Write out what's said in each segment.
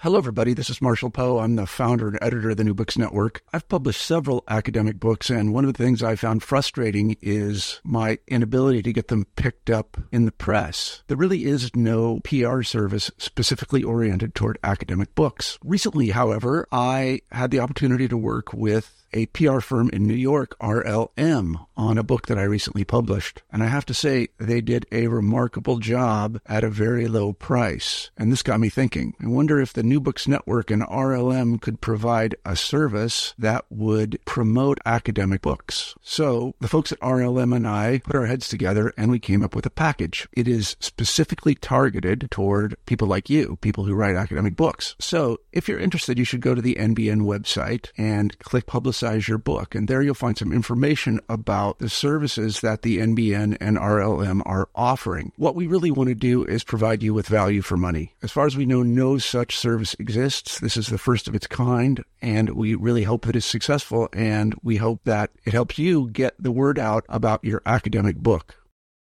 Hello, everybody. This is Marshall Poe. I'm the founder and editor of the New Books Network. I've published several academic books, and one of the things I found frustrating is my inability to get them picked up in the press. There really is no PR service specifically oriented toward academic books. Recently, however, I had the opportunity to work with a PR firm in New York, RLM, on a book that I recently published. And I have to say, they did a remarkable job at a very low price. And this got me thinking. I wonder if the New Books Network and RLM could provide a service that would promote academic books. So the folks at RLM and I put our heads together and we came up with a package. It is specifically targeted toward people like you, people who write academic books. So if you're interested, you should go to the NBN website and click Publicize Your Book. And there you'll find some information about the services that the NBN and RLM are offering. What we really want to do is provide you with value for money. As far as we know, no such service exists. This is the first of its kind, and we really hope that it's successful, and we hope that it helps you get the word out about your academic book.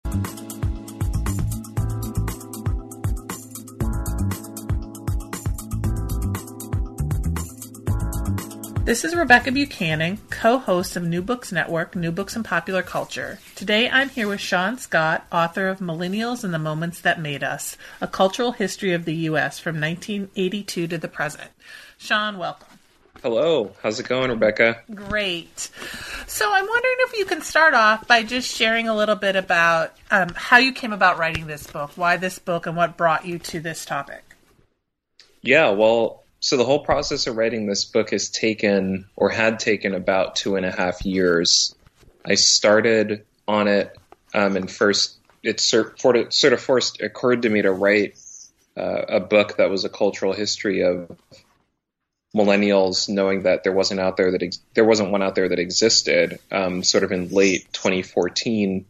This is Rebecca Buchanan, co-host of New Books Network, New Books and Popular Culture. Today I'm here with Sean Scott, author of Millennials and the Moments That Made Us, a cultural history of the U.S. from 1982 to the present. Sean, welcome. Hello. How's it going, Rebecca? Great. So I'm wondering if you can start off by just sharing a little bit about how you came about writing this book, why this book, and what brought you to this topic. Yeah, well, so the whole process of writing this book has taken, or had taken, about 2.5 years. I started on it, and first it sort of first occurred to me to write a book that was a cultural history of millennials, knowing that there wasn't one out there that existed. Sort of in late 2014,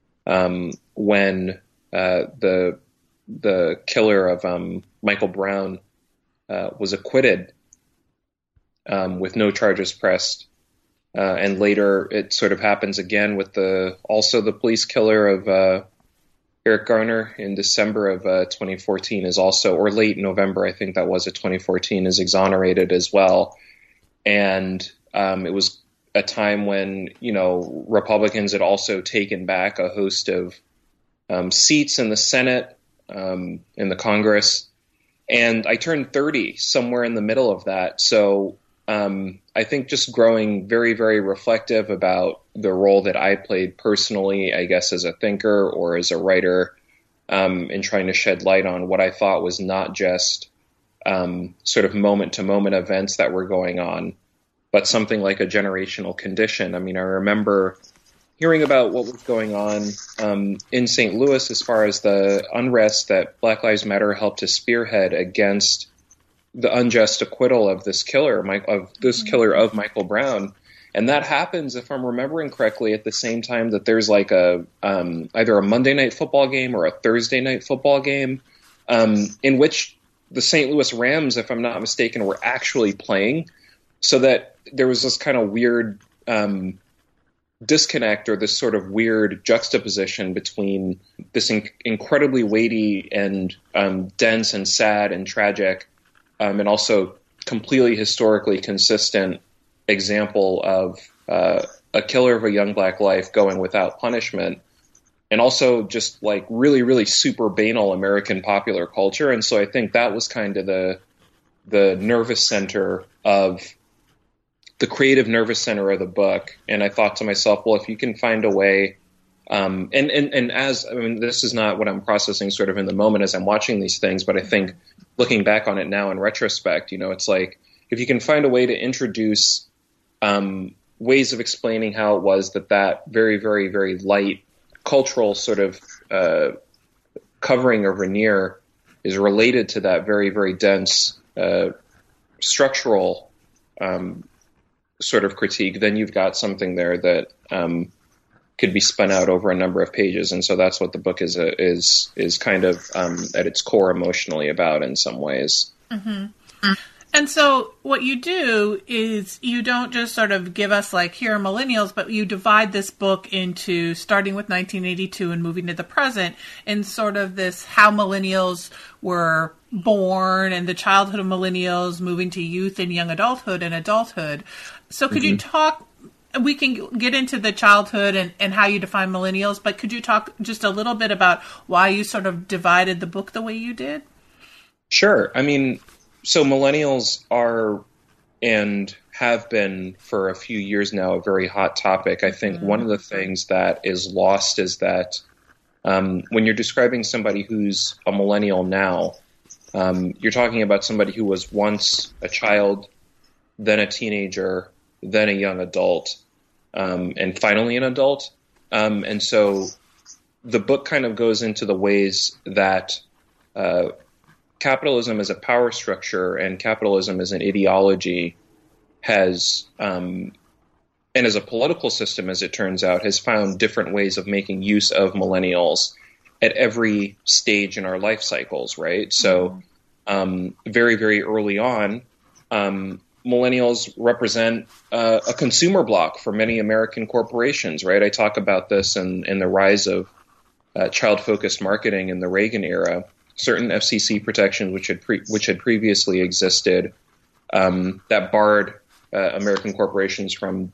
when the killer of Michael Brown was acquitted with no charges pressed. And later it sort of happens again with the police killer of Eric Garner in December of 2014 is also, or late November, I think that was at 2014, is exonerated as well. And it was a time when, Republicans had also taken back a host of seats in the Senate, in the Congress. And I turned 30 somewhere in the middle of that. So I think just growing very, very reflective about the role that I played personally, I guess, as a thinker or as a writer, in trying to shed light on what I thought was not just sort of moment-to-moment events that were going on, but something like a generational condition. I mean, I remember hearing about what was going on in St. Louis as far as the unrest that Black Lives Matter helped to spearhead against the unjust acquittal of this killer, of Michael Brown. And that happens, if I'm remembering correctly, at the same time that there's like either a Monday night football game or a Thursday night football game, in which the St. Louis Rams, if I'm not mistaken, were actually playing. So that there was this kind of weird disconnect, or this sort of weird juxtaposition between this incredibly weighty and dense and sad and tragic, and also completely historically consistent example of a killer of a young black life going without punishment, and also just like really, really super banal American popular culture. And so I think that was kind of the nervous center of the creative nervous center of the book. And I thought to myself, well, if you can find a way, this is not what I'm processing sort of in the moment as I'm watching these things, but I think looking back on it now in retrospect, it's like, if you can find a way to introduce ways of explaining how it was that very, very, very light cultural sort of covering or veneer is related to that very, very dense structural sort of critique, then you've got something there that could be spun out over a number of pages. And so that's what the book is kind of at its core emotionally about in some ways. Mm-hmm. And so what you do is you don't just sort of give us like, here are millennials, but you divide this book into starting with 1982 and moving to the present in sort of this how millennials were born and the childhood of millennials moving to youth and young adulthood and adulthood. So could you talk, we can get into the childhood and how you define millennials, but could you talk just a little bit about why you sort of divided the book the way you did? Sure. I mean, so millennials are and have been for a few years now a very hot topic. I think one of the things that is lost is that when you're describing somebody who's a millennial now, you're talking about somebody who was once a child, then a teenager, then a young adult, and finally an adult. And so the book kind of goes into the ways that capitalism as a power structure and capitalism as an ideology has, and as a political system, as it turns out, has found different ways of making use of millennials at every stage in our life cycles, right? So very, very early on, millennials represent a consumer block for many American corporations, right? I talk about this in the rise of child-focused marketing in the Reagan era. Certain FCC protections which had previously existed that barred American corporations from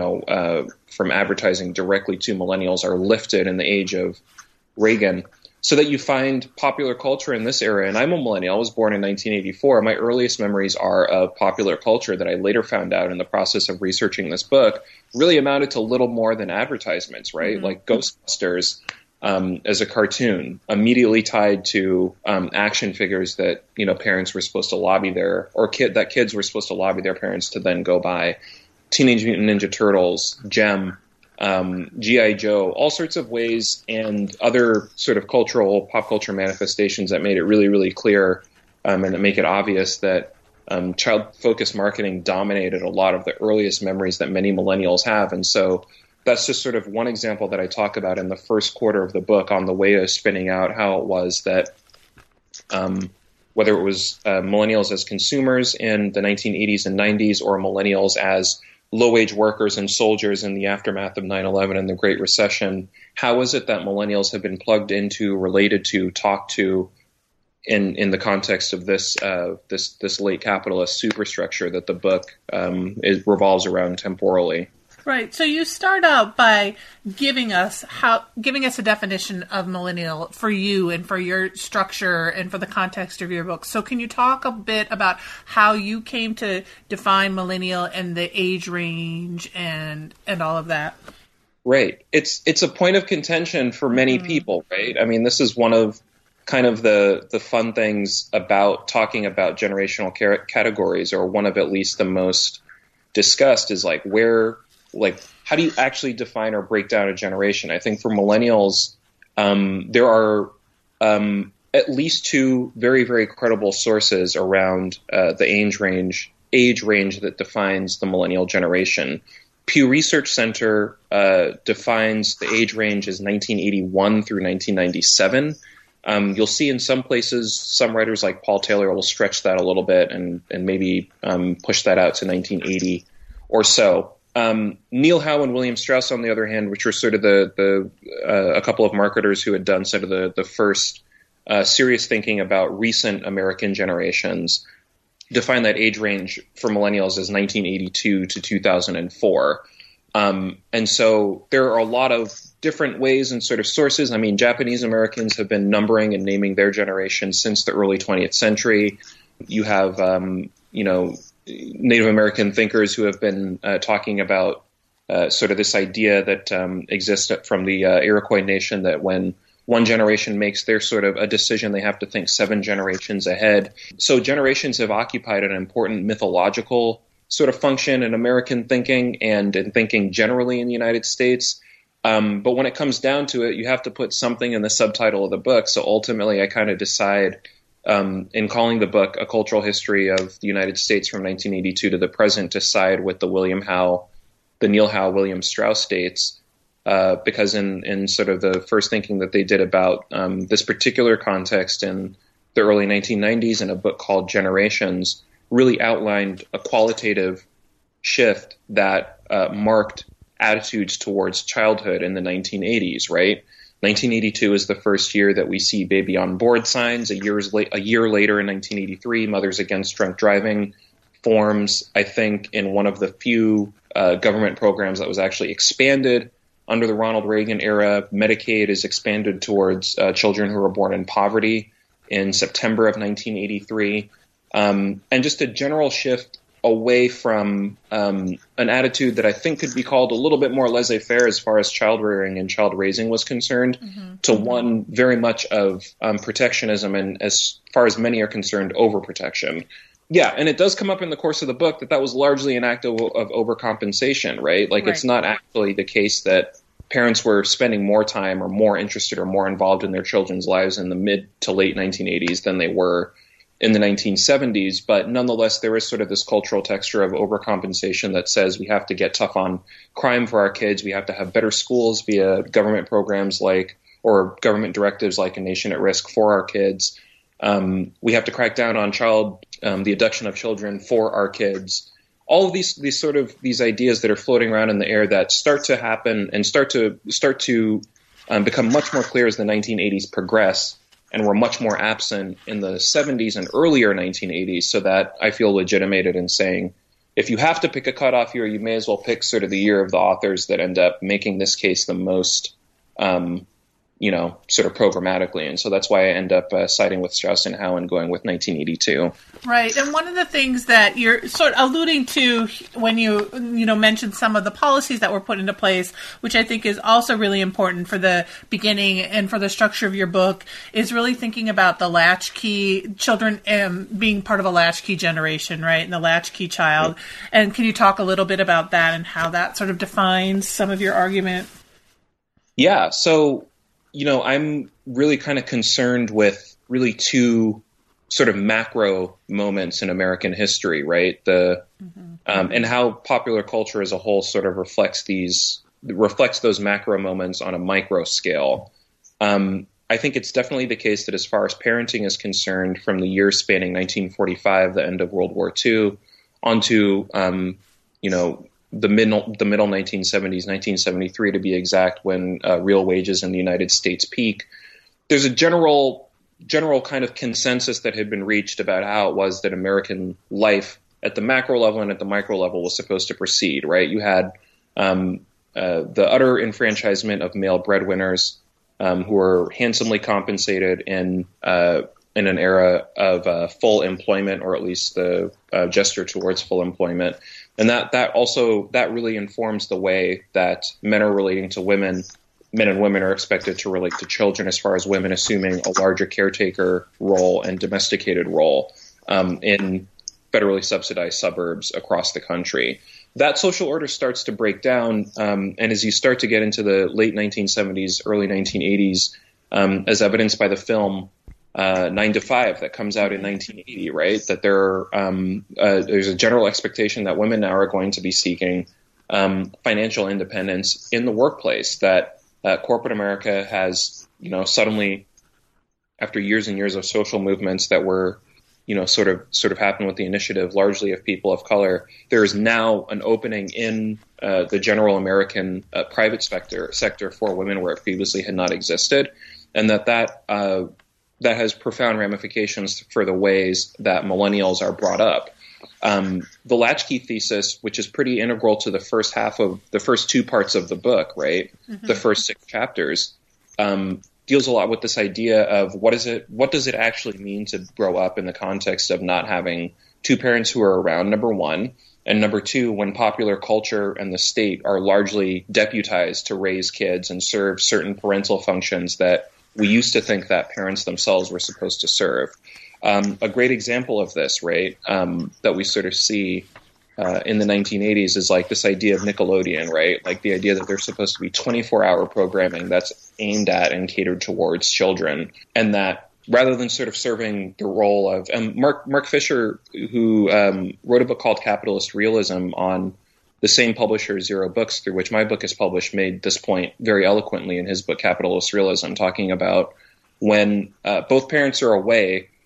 advertising directly to millennials are lifted in the age of Reagan, so that you find popular culture in this era. And I'm a millennial. I was born in 1984. My earliest memories are of popular culture that I later found out in the process of researching this book really amounted to little more than advertisements, right? Like Ghostbusters. As a cartoon, immediately tied to action figures that parents were supposed to lobby kids were supposed to lobby their parents to then go buy. Teenage Mutant Ninja Turtles, Gem, G.I. Joe, all sorts of ways, and other sort of pop culture manifestations that made it really, really clear and that make it obvious that child-focused marketing dominated a lot of the earliest memories that many millennials have, and so. That's just sort of one example that I talk about in the first quarter of the book on the way of spinning out how it was that whether it was millennials as consumers in the 1980s and 90s or millennials as low-wage workers and soldiers in the aftermath of 9/11 and the Great Recession, how is it that millennials have been plugged into, related to, talked to in the context of this late capitalist superstructure that the book revolves around temporally? Right. So you start out by giving us a definition of millennial for you and for your structure and for the context of your book. So can you talk a bit about how you came to define millennial and the age range and all of that? Right. It's a point of contention for many people, right? I mean, this is one of kind of the fun things about talking about generational categories, or one of at least the most discussed is how do you actually define or break down a generation? I think for millennials, there are at least two very, very credible sources around the age range that defines the millennial generation. Pew Research Center defines the age range as 1981 through 1997. You'll see in some places, some writers like Paul Taylor will stretch that a little bit and maybe push that out to 1980 or so. Neil Howe and William Strauss, on the other hand, which were sort of a couple of marketers who had done sort of the first serious thinking about recent American generations, define that age range for millennials as 1982 to 2004. And so there are a lot of different ways and sort of sources. I mean, Japanese Americans have been numbering and naming their generation since the early 20th century. You have, Native American thinkers who have been talking about sort of this idea that exists from the Iroquois nation, that when one generation makes their sort of a decision, they have to think 7 generations ahead. So generations have occupied an important mythological sort of function in American thinking and in thinking generally in the United States. But when it comes down to it, you have to put something in the subtitle of the book. So ultimately, I kind of decide in calling the book A Cultural History of the United States from 1982 to the Present, to side with the Neil Howe, William Strauss dates, because in sort of the first thinking that they did about this particular context in the early 1990s in a book called Generations, really outlined a qualitative shift that marked attitudes towards childhood in the 1980s, right? 1982 is the first year that we see baby on board signs. A year later in 1983, Mothers Against Drunk Driving forms, I think, in one of the few government programs that was actually expanded under the Ronald Reagan era. Medicaid is expanded towards children who were born in poverty in September of 1983. And just a general shift away from an attitude that I think could be called a little bit more laissez-faire as far as child rearing and child raising was concerned, to one very much of protectionism and, as far as many are concerned, overprotection. Yeah, and it does come up in the course of the book that was largely an act of overcompensation, right? Like, It's not actually the case that parents were spending more time or more interested or more involved in their children's lives in the mid to late 1980s than they were in the 1970s, but nonetheless, there is sort of this cultural texture of overcompensation that says we have to get tough on crime for our kids. We have to have better schools via government programs or government directives like A Nation at Risk for our kids. We have to crack down on the abduction of children for our kids. All of these ideas that are floating around in the air that start to happen and start to become much more clear as the 1980s progress, and were much more absent in the 70s and earlier 1980s, so that I feel legitimated in saying, if you have to pick a cutoff year, you may as well pick sort of the year of the authors that end up making this case the most, sort of programmatically. And so that's why I end up siding with Strauss and Howe and going with 1982. Right. And one of the things that you're sort of alluding to when you mentioned some of the policies that were put into place, which I think is also really important for the beginning and for the structure of your book, is really thinking about the latchkey children being part of a latchkey generation, right? And the latchkey child. And can you talk a little bit about that and how that sort of defines some of your argument? Yeah. So, I'm really kind of concerned with really two sort of macro moments in American history, right? And how popular culture as a whole sort of reflects those macro moments on a micro scale. I think it's definitely the case that as far as parenting is concerned, from the years spanning 1945, the end of World War II, onto the middle 1970s, 1973 to be exact, when real wages in the United States peak. There's a general kind of consensus that had been reached about how it was that American life at the macro level and at the micro level was supposed to proceed, right? You had the utter enfranchisement of male breadwinners who were handsomely compensated in an era of full employment, or at least the gesture towards full employment. And that really informs the way that men are relating to women. Men and women are expected to relate to children, as far as women assuming a larger caretaker role and domesticated role in federally subsidized suburbs across the country. That social order starts to break down, and as you start to get into the late 1970s, early 1980s, as evidenced by the film 9 to 5 that comes out in 1980, right? That there's a general expectation that women now are going to be seeking financial independence in the workplace. That corporate America has, suddenly, after years and years of social movements that were, sort of happened with the initiative largely of people of color, there is now an opening in the general American private sector for women where it previously had not existed, and that has profound ramifications for the ways that millennials are brought up. The latchkey thesis, which is pretty integral to the first two parts of the book, right? Mm-hmm. The first 6 chapters, deals a lot with this idea of what does it actually mean to grow up in the context of not having two parents who are around, number one, and number two, when popular culture and the state are largely deputized to raise kids and serve certain parental functions that we used to think that parents themselves were supposed to serve. A great example of this, right, that we sort of see in the 1980s is like this idea of Nickelodeon, right? Like the idea that there's supposed to be 24-hour programming that's aimed at and catered towards children, and that rather than sort of serving the role of Mark Fisher, who wrote a book called Capitalist Realism on the same publisher, Zero Books, through which my book is published, made this point very eloquently in his book Capitalist Realism, talking about when both parents are away,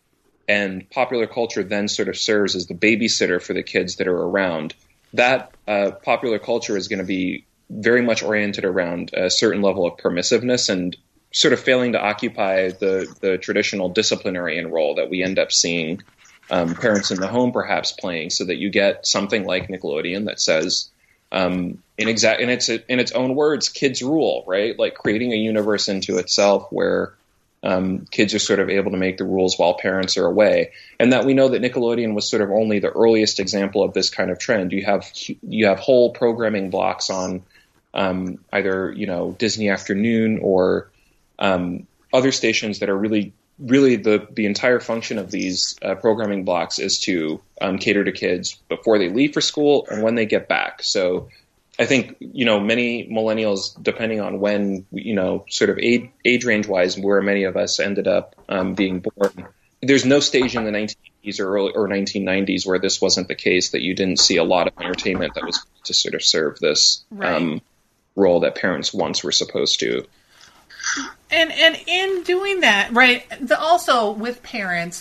and popular culture then sort of serves as the babysitter for the kids that are around, that popular culture is going to be very much oriented around a certain level of permissiveness and sort of failing to occupy the traditional disciplinarian role that we end up seeing parents in the home perhaps playing, so that you get something like Nickelodeon that says, in its own words, kids rule, right? Like creating a universe into itself where kids are sort of able to make the rules while parents are away. And that we know that Nickelodeon was sort of only the earliest example of this kind of trend. You have whole programming blocks on either, Disney Afternoon or other stations that are really the entire function of these programming blocks is to cater to kids before they leave for school and when they get back. So I think, many millennials, depending on when, sort of age range wise, where many of us ended up being born, there's no stage in the 1980s or 1990s where this wasn't the case, that you didn't see a lot of entertainment that was to sort of serve this role that parents once were supposed to. And in doing that, right, also with parents,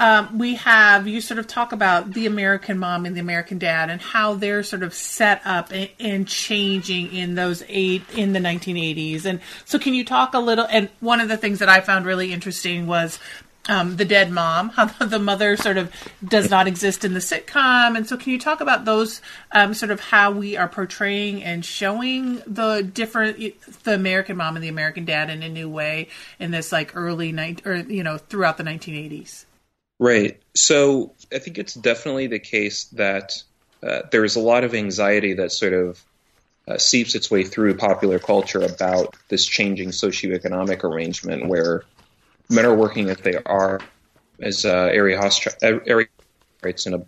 you sort of talk about the American mom and the American dad and how they're sort of set up and changing in the 1980s. And so can you talk a little, and one of the things that I found really interesting was the dead mom, how the mother sort of does not exist in the sitcom. And so can you talk about those, sort of how we are portraying and showing the American mom and the American dad in a new way in this like throughout the 1980s? Right. So I think it's definitely the case that there's a lot of anxiety that sort of seeps its way through popular culture about this changing socioeconomic arrangement where men are working as they are, as Arlie Hochschild writes in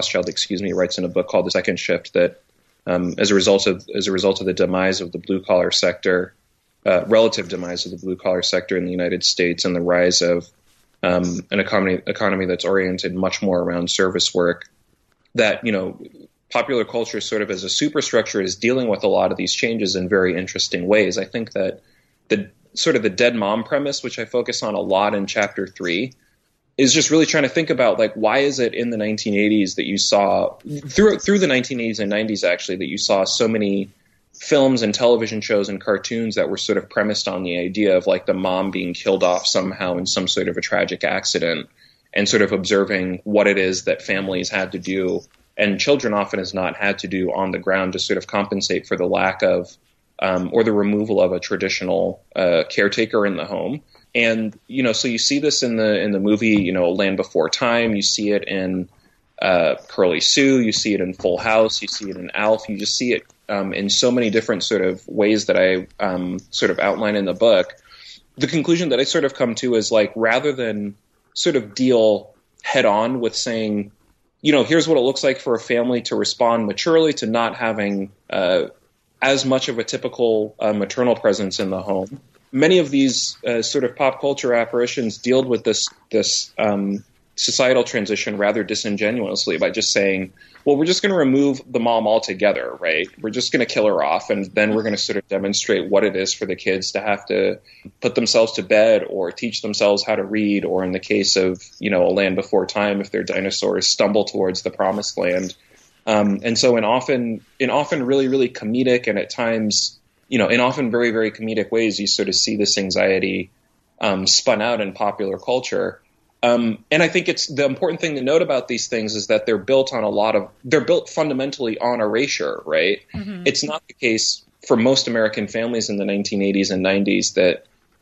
a book called The Second Shift, that as a result of the demise of the blue collar sector, relative demise of the blue collar sector in the United States, and the rise of an economy that's oriented much more around service work, that popular culture sort of as a superstructure is dealing with a lot of these changes in very interesting ways. I think that the dead mom premise, which I focus on a lot in chapter 3, is just really trying to think about, like, why is it in the 1980s that you saw, through the 1980s and 90s actually, that you saw so many films and television shows and cartoons that were sort of premised on the idea of like the mom being killed off somehow in some sort of a tragic accident, and sort of observing what it is that families had to do, and children often has not had to do on the ground to sort of compensate for the lack of or the removal of a traditional caretaker in the home. And, so you see this in the movie, Land Before Time. You see it in Curly Sue. You see it in Full House. You see it in Alf. You just see it in so many different sort of ways that I sort of outline in the book. The conclusion that I sort of come to is, like, rather than sort of deal head on with saying, here's what it looks like for a family to respond maturely to not having as much of a typical maternal presence in the home. Many of these sort of pop culture apparitions deal with this societal transition rather disingenuously by just saying, well, we're just going to remove the mom altogether, right? We're just going to kill her off, and then we're going to sort of demonstrate what it is for the kids to have to put themselves to bed or teach themselves how to read, or in the case of, A Land Before Time, if their dinosaurs stumble towards the promised land. And so in often really, really comedic, and at times, in often very, very comedic ways, you sort of see this anxiety spun out in popular culture. And I think it's the important thing to note about these things is that they're built fundamentally on erasure, right? Mm-hmm. It's not the case for most American families in the 1980s and 90s that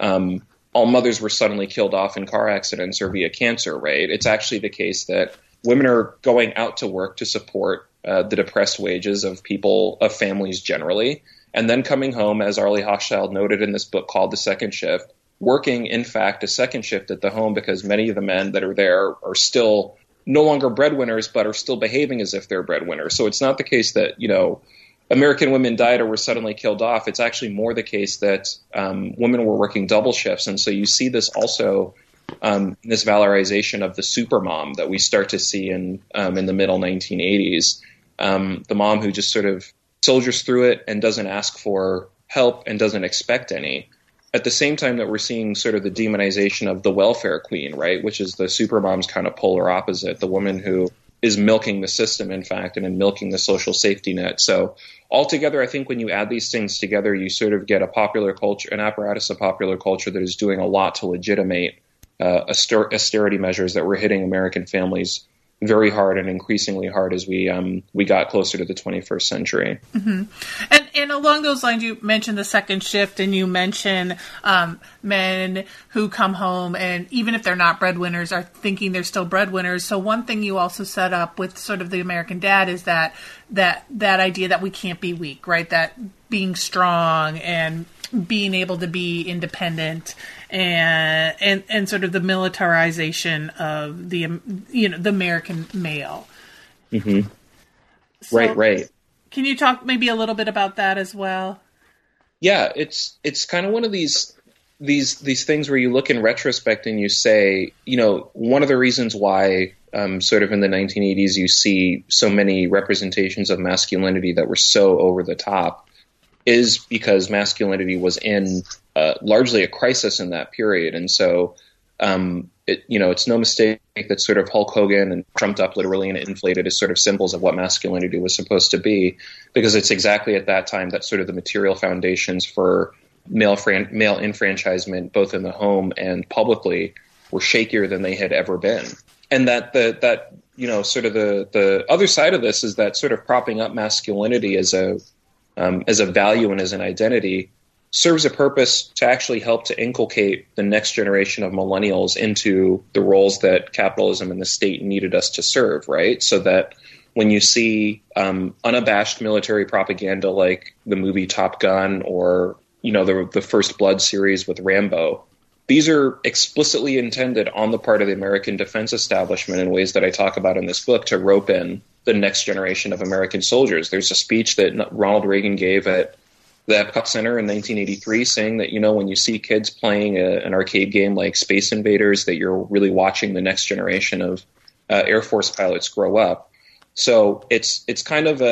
all mothers were suddenly killed off in car accidents or via cancer, right? It's actually the case that women are going out to work to support the depressed wages of families generally, and then coming home, as Arlie Hochschild noted in this book called The Second Shift, working, in fact, a second shift at the home because many of the men that are there are still no longer breadwinners, but are still behaving as if they're breadwinners. So it's not the case that, American women died or were suddenly killed off. It's actually more the case that women were working double shifts. And so you see this also this valorization of the supermom that we start to see in the middle 1980s. The mom who just sort of soldiers through it and doesn't ask for help and doesn't expect any. at the same time that we're seeing sort of the demonization of the welfare queen, right, which is the supermom's kind of polar opposite, the woman who is milking the system, in fact, and milking the social safety net. So altogether, I think when you add these things together, you sort of get a popular culture, an apparatus of popular culture that is doing a lot to legitimate austerity measures that were hitting American families very hard and increasingly hard as we got closer to the 21st century. Mm-hmm. And along those lines, you mentioned the second shift, and you mention men who come home and even if they're not breadwinners are thinking they're still breadwinners. So one thing you also set up with sort of the American Dad is that idea that we can't be weak, right? That being strong and being able to be independent and sort of the militarization of the American male. Mm-hmm. So, right. Can you talk maybe a little bit about that as well? Yeah, it's kind of one of these things where you look in retrospect and you say, one of the reasons why sort of in the 1980s you see so many representations of masculinity that were so over the top is because masculinity was in largely a crisis in that period. And so, it's no mistake that sort of Hulk Hogan and trumped up literally and inflated as sort of symbols of what masculinity was supposed to be, because it's exactly at that time that sort of the material foundations for male enfranchisement, both in the home and publicly, were shakier than they had ever been. And that sort of the other side of this is that sort of propping up masculinity as a value and as an identity serves a purpose to actually help to inculcate the next generation of millennials into the roles that capitalism and the state needed us to serve, right? So that when you see unabashed military propaganda like the movie Top Gun or, the First Blood series with Rambo, these are explicitly intended on the part of the American defense establishment in ways that I talk about in this book to rope in the next generation of American soldiers. There's a speech that Ronald Reagan gave at the Epcot Center in 1983 saying that, when you see kids playing an arcade game like Space Invaders, that you're really watching the next generation of Air Force pilots grow up. So it's kind of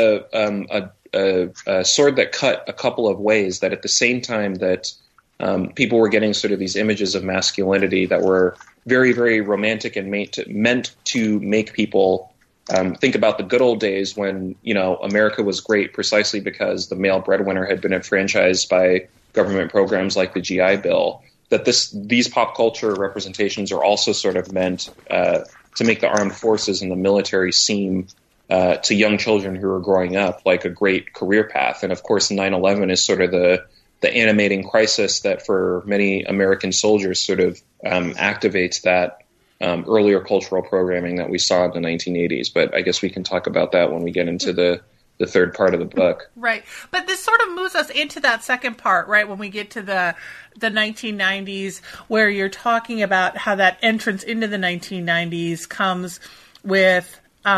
a sword that cut a couple of ways, that at the same time that people were getting sort of these images of masculinity that were very, very romantic and meant to make people think about the good old days when, America was great precisely because the male breadwinner had been enfranchised by government programs like the GI Bill, that these pop culture representations are also sort of meant to make the armed forces and the military seem to young children who are growing up like a great career path. And of course, 9/11 is sort of the animating crisis that for many American soldiers sort of activates that earlier cultural programming that we saw in the 1980s. But I guess we can talk about that when we get into the third part of the book. Right. But this sort of moves us into that second part, right, when we get to the 1990s, where you're talking about how that entrance into the 1990s comes with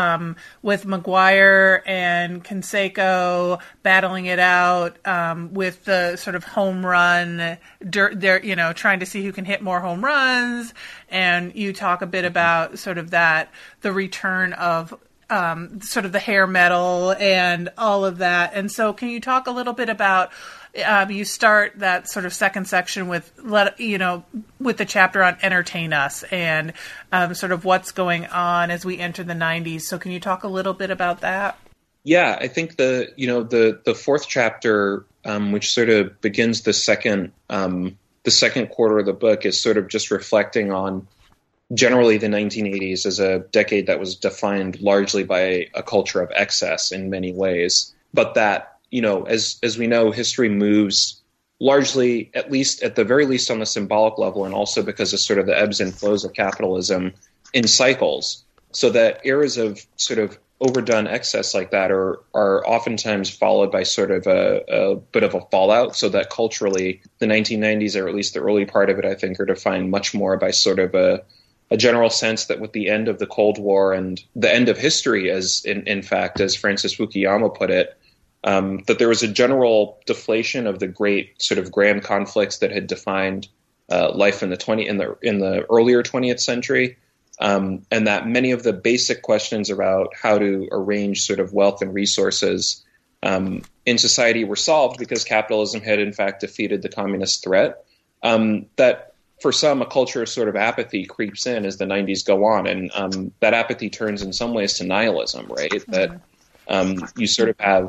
McGuire and Canseco battling it out with the sort of home run, they're, trying to see who can hit more home runs. And you talk a bit about sort of the return of sort of the hair metal and all of that. And so can you talk a little bit about, you start that sort of second section with the chapter on Entertain Us and sort of what's going on as we enter the 90s. So can you talk a little bit about that? Yeah, I think the fourth chapter, which sort of begins the second quarter of the book, is sort of just reflecting on generally the 1980s as a decade that was defined largely by a culture of excess in many ways, but that, as we know, history moves largely, at the very least on the symbolic level, and also because of sort of the ebbs and flows of capitalism in cycles, so that eras of sort of overdone excess like that are oftentimes followed by sort of a bit of a fallout, so that culturally the 1990s, or at least the early part of it, I think, are defined much more by sort of a general sense that with the end of the Cold War and the end of history, as in fact, as Francis Fukuyama put it, that there was a general deflation of the great sort of grand conflicts that had defined life in the earlier 20th century, and that many of the basic questions about how to arrange sort of wealth and resources in society were solved because capitalism had in fact defeated the communist threat, that for some, a culture of sort of apathy creeps in as the 90s go on, and that apathy turns in some ways to nihilism, right? That you sort of have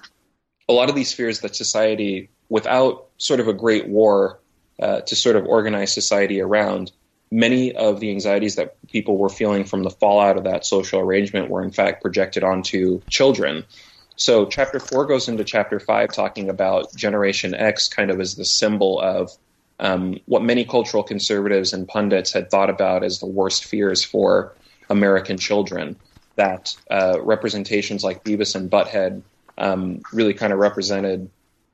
a lot of these fears that society, without sort of a great war to sort of organize society around, many of the anxieties that people were feeling from the fallout of that social arrangement were in fact projected onto children. So Chapter 4 goes into Chapter 5 talking about Generation X kind of as the symbol of what many cultural conservatives and pundits had thought about as the worst fears for American children, that representations like Beavis and Butthead really kind of represented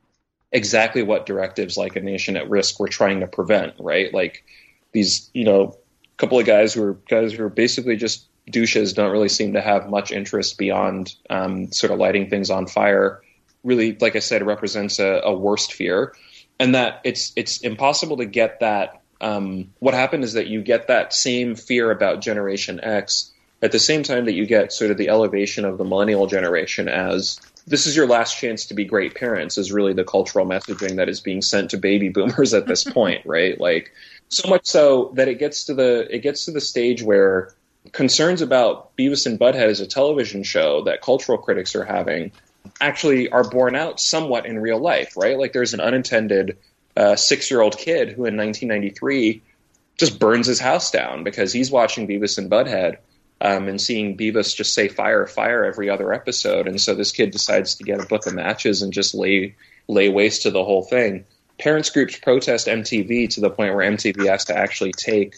exactly what directives like A Nation at Risk were trying to prevent, right? Like these, couple of guys who are basically just douches, don't really seem to have much interest beyond sort of lighting things on fire, really, like I said, represents a worst fear. And that it's impossible to get that. What happened is that you get that same fear about Generation X at the same time that you get sort of the elevation of the millennial generation as this is your last chance to be great parents, is really the cultural messaging that is being sent to baby boomers at this point, right? Like so much so that it gets to the stage where concerns about Beavis and Butthead as a television show that cultural critics are having actually are borne out somewhat in real life, right? Like there's an unintended 6-year-old kid who in 1993 just burns his house down because he's watching Beavis and Butthead and seeing Beavis just say fire, fire every other episode. And so this kid decides to get a book of matches and just lay waste to the whole thing. Parents groups protest MTV to the point where MTV has to actually take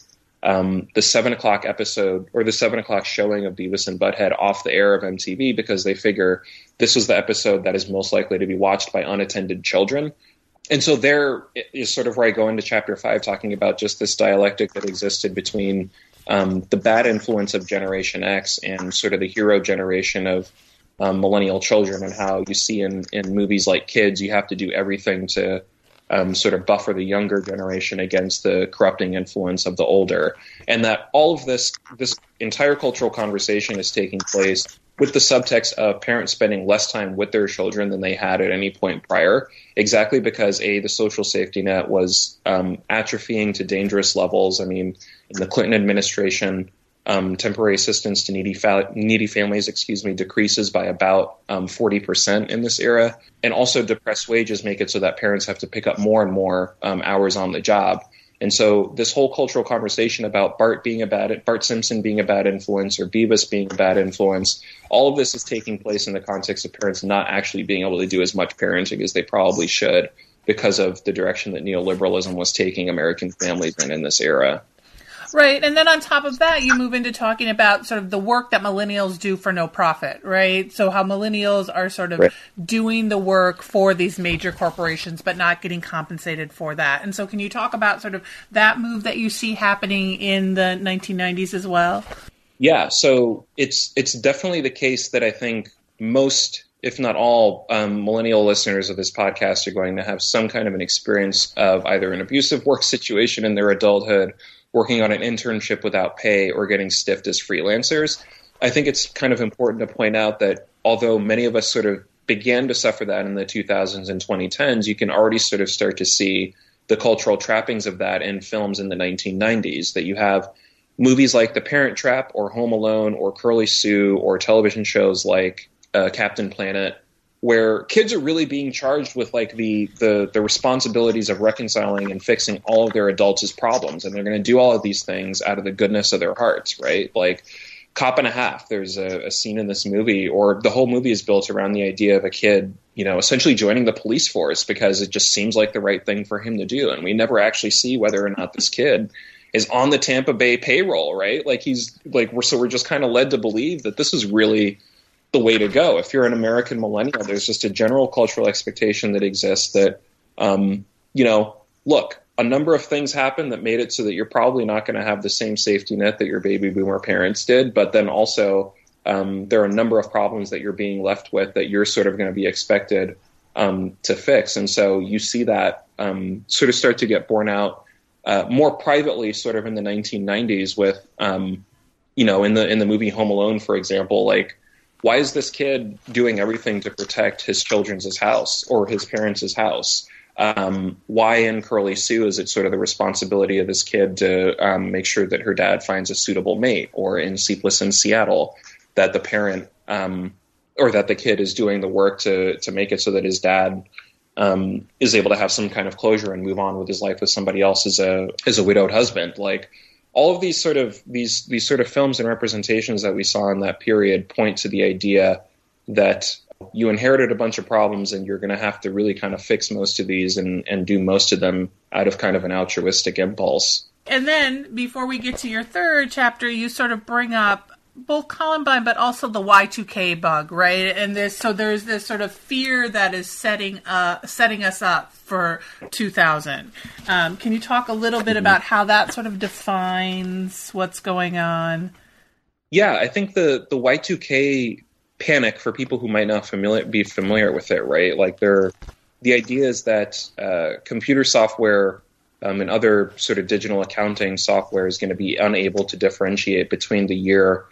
the 7 o'clock episode or the 7 o'clock showing of Beavis and Butthead off the air of MTV because they figure this was the episode that is most likely to be watched by unattended children. And so there is sort of where I go into Chapter 5 talking about just this dialectic that existed between the bad influence of Generation X and sort of the hero generation of millennial children, and how you see in movies like Kids, you have to do everything to sort of buffer the younger generation against the corrupting influence of the older. And that all of this entire cultural conversation is taking place with the subtext of parents spending less time with their children than they had at any point prior, exactly because, the social safety net was atrophying to dangerous levels. I mean, in the Clinton administration, temporary assistance to needy families, decreases by about 40% in this era. And also depressed wages make it so that parents have to pick up more and more hours on the job. And so this whole cultural conversation about Bart Simpson being a bad influence or Beavis being a bad influence, all of this is taking place in the context of parents not actually being able to do as much parenting as they probably should because of the direction that neoliberalism was taking American families in this era. Right. And then on top of that, you move into talking about sort of the work that millennials do for no profit, right? So how millennials are sort of doing the work for these major corporations, but not getting compensated for that. And so can you talk about sort of that move that you see happening in the 1990s as well? Yeah. So it's definitely the case that I think most, if not all, millennial listeners of this podcast are going to have some kind of an experience of either an abusive work situation in their adulthood, working on an internship without pay, or getting stiffed as freelancers. I think it's kind of important to point out that although many of us sort of began to suffer that in the 2000s and 2010s, you can already sort of start to see the cultural trappings of that in films in the 1990s, that you have movies like The Parent Trap or Home Alone or Curly Sue, or television shows like Captain Planet, where kids are really being charged with like the responsibilities of reconciling and fixing all of their adults' problems. And they're going to do all of these things out of the goodness of their hearts, right? Like Cop and a Half, there's a scene in this movie, or the whole movie is built around the idea of a kid, essentially joining the police force because it just seems like the right thing for him to do. And we never actually see whether or not this kid is on the Tampa Bay payroll, right? Like we're just kind of led to believe that this is really the way to go. If you're an American millennial, there's just a general cultural expectation that exists that, look, a number of things happen that made it so that you're probably not going to have the same safety net that your baby boomer parents did. But then also there are a number of problems that you're being left with that you're sort of going to be expected to fix. And so you see that sort of start to get borne out more privately sort of in the 1990s with, in the movie Home Alone, for example, like, why is this kid doing everything to protect his children's house or his parents' house? Why in Curly Sue is it sort of the responsibility of this kid to make sure that her dad finds a suitable mate, or in Sleepless in Seattle, that the parent or that the kid is doing the work to make it so that his dad is able to have some kind of closure and move on with his life with somebody else as a widowed husband. Like, all of these sort of films and representations that we saw in that period point to the idea that you inherited a bunch of problems and you're going to have to really kind of fix most of these and do most of them out of kind of an altruistic impulse. And then before we get to your third chapter, you sort of bring up both Columbine, but also the Y2K bug, right? And there's this sort of fear that is setting us up for 2000. Can you talk a little bit about how that sort of defines what's going on? Yeah, I think the Y2K panic, for people who might not be familiar with it, right? Like, the idea is that computer software and other sort of digital accounting software is going to be unable to differentiate between the year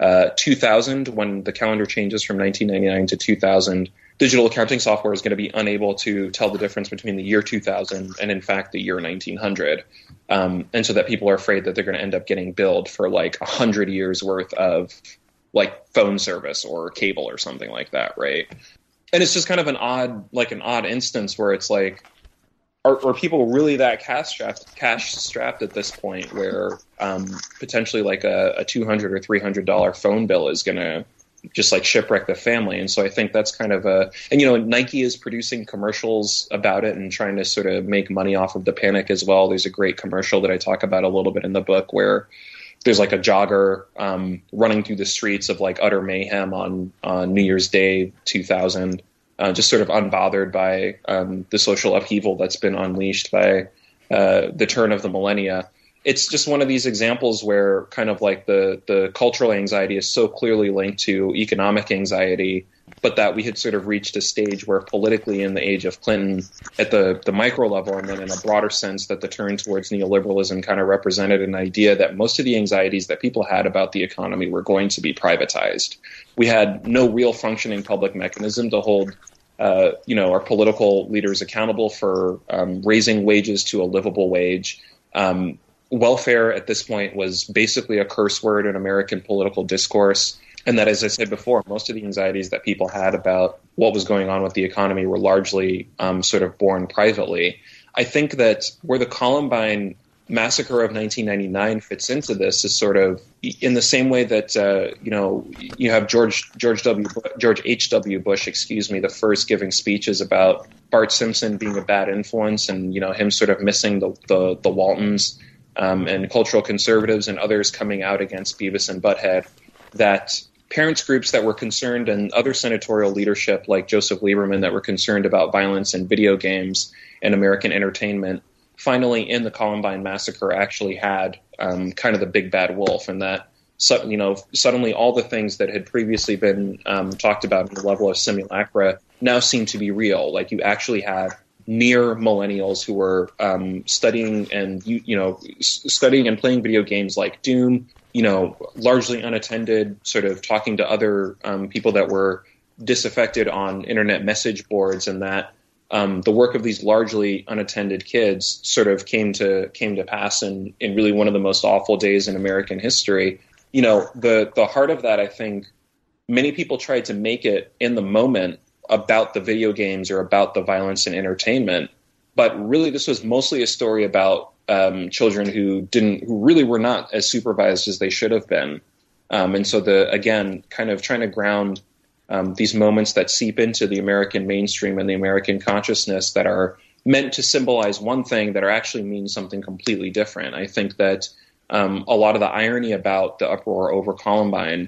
2000, when the calendar changes from 1999 to 2000. Digital accounting software is going to be unable to tell the difference between the year 2000 and, in fact, the year 1900. And so that people are afraid that they're going to end up getting billed for like 100 years worth of like phone service or cable or something like that, right? And it's just kind of an odd instance where it's like, are people really that cash strapped at this point, where potentially like a $200 or $300 phone bill is going to just like shipwreck the family? And so I think that's kind of and Nike is producing commercials about it and trying to sort of make money off of the panic as well. There's a great commercial that I talk about a little bit in the book where there's like a jogger running through the streets of like utter mayhem on New Year's Day 2000. Just sort of unbothered by the social upheaval that's been unleashed by the turn of the millennia. It's just one of these examples where kind of like the cultural anxiety is so clearly linked to economic anxiety, but that we had sort of reached a stage where politically in the age of Clinton at the micro level, and then in a broader sense that the turn towards neoliberalism kind of represented an idea that most of the anxieties that people had about the economy were going to be privatized. We had no real functioning public mechanism to hold our political leaders accountable for raising wages to a livable wage. Welfare at this point was basically a curse word in American political discourse. And that, as I said before, most of the anxieties that people had about what was going on with the economy were largely sort of born privately. I think that where the Columbine massacre of 1999 fits into this is sort of in the same way that you have George H.W. Bush, the first giving speeches about Bart Simpson being a bad influence, and him sort of missing the Waltons, and cultural conservatives and others coming out against Beavis and Butthead. That parents groups that were concerned, and other senatorial leadership like Joseph Lieberman that were concerned about violence in video games and American entertainment, finally in the Columbine massacre actually had kind of the big bad wolf, and that suddenly all the things that had previously been talked about on the level of simulacra now seem to be real. Like, you actually had near millennials who were studying and playing video games like Doom, largely unattended, sort of talking to other people that were disaffected on internet message boards, and that the work of these largely unattended kids sort of came to pass in really one of the most awful days in American history. The heart of that, I think, many people tried to make it in the moment about the video games or about the violence in entertainment, but really this was mostly a story about children who really were not as supervised as they should have been. And so kind of trying to ground these moments that seep into the American mainstream and the American consciousness that are meant to symbolize one thing that are actually mean something completely different. I think that a lot of the irony about the uproar over Columbine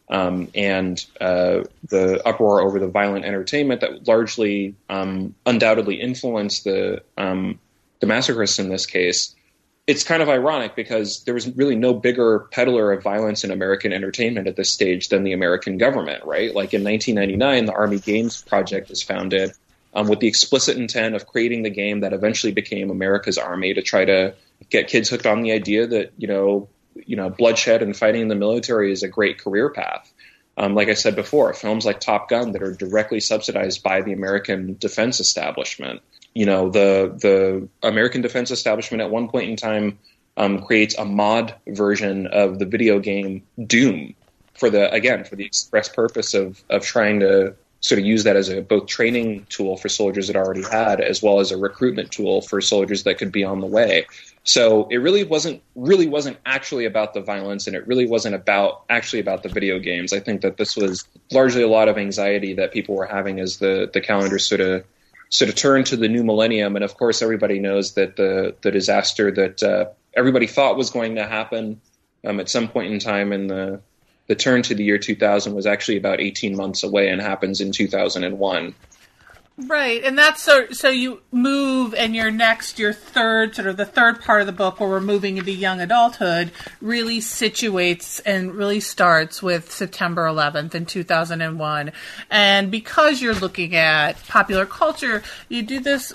and the uproar over the violent entertainment that largely undoubtedly influenced the massacres in this case, it's kind of ironic because there was really no bigger peddler of violence in American entertainment at this stage than the American government, right? Like in 1999, the Army Games Project was founded with the explicit intent of creating the game that eventually became America's Army, to try to get kids hooked on the idea that, bloodshed and fighting in the military is a great career path. Like I said before, films like Top Gun that are directly subsidized by the American defense establishment. the American defense establishment at one point in time creates a mod version of the video game Doom for the express purpose of trying to sort of use that as a both training tool for soldiers it already had, as well as a recruitment tool for soldiers that could be on the way. So it really wasn't actually about the violence, and it really wasn't about the video games. I think that this was largely a lot of anxiety that people were having as the calendar sort of turned to the new millennium. And of course, everybody knows that the disaster that everybody thought was going to happen at some point in time in the turn to the year 2000 was actually about 18 months away and happens in 2001. Right, and that's so you move, and your third, sort of the third part of the book where we're moving into young adulthood really situates and really starts with September 11th in 2001. And because you're looking at popular culture, you do this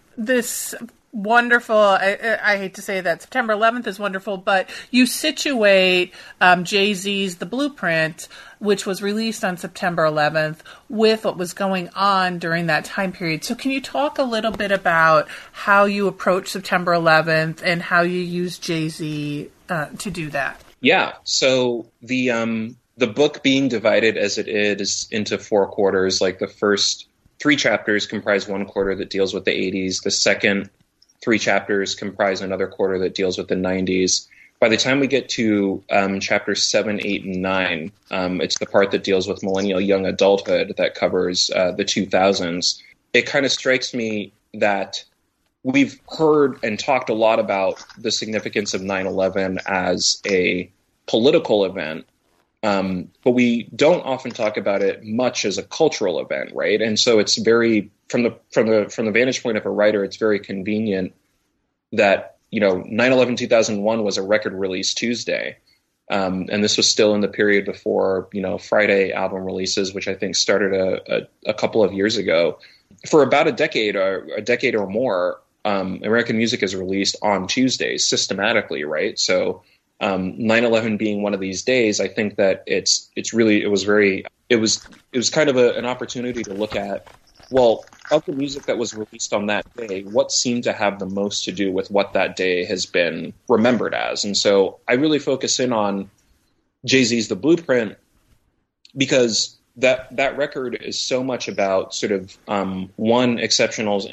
wonderful, I hate to say that September 11th is wonderful, but you situate Jay-Z's The Blueprint, which was released on September 11th, with what was going on during that time period. So can you talk a little bit about how you approach September 11th and how you use Jay-Z to do that? Yeah, so the book being divided as it is into 4 quarters, like the first 3 chapters comprise 1 quarter that deals with the 80s, the second 3 chapters comprise another quarter that deals with the 90s. By the time we get to chapters 7, 8, and 9, it's the part that deals with millennial young adulthood that covers the 2000s. It kind of strikes me that we've heard and talked a lot about the significance of 9/11 as a political event, but we don't often talk about it much as a cultural event, right? And so it's very, from the vantage point of a writer, it's very convenient that 9/11 2001 was a record release Tuesday, and this was still in the period before Friday album releases, which I think started a couple of years ago. For about a decade or more, American music is released on Tuesdays systematically, right? So 9/11 being one of these days, I think that it was kind of an opportunity to look at, well, of the music that was released on that day, what seemed to have the most to do with what that day has been remembered as. And so I really focus in on Jay-Z's The Blueprint because that record is so much about sort of one exceptional